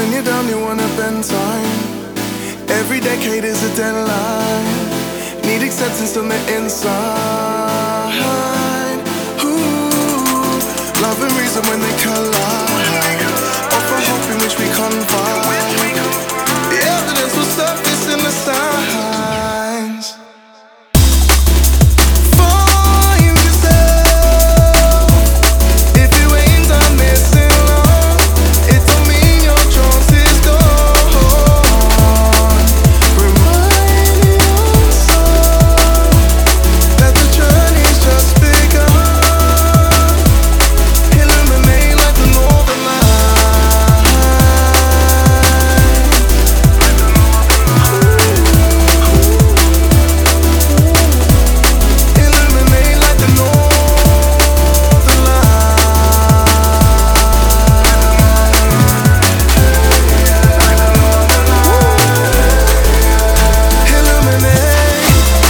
When you're down, you wanna bend time. Every decade is a deadline. Need acceptance on the inside. Ooh, love and reason when they collide. Offer hope in which we confide. The evidence will surface in the signs. Find yourself. If you ain't done this in love, it don't mean your chance is gone. Remind yourself that the journey's just begun. Illuminate like the northern light. Illuminate like the northern light. Illuminate.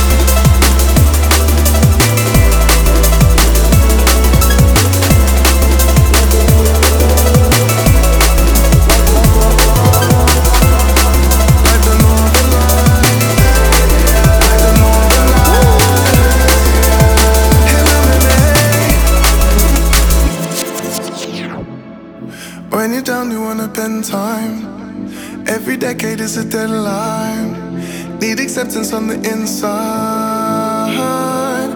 Like the northern light. Like the northern light. Illuminate. When you're down, you wanna bend time. Every decade is a deadline. Need acceptance on the inside.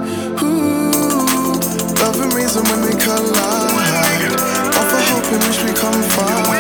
Ooh, love and reason when they collide. Offer hope in which we confide.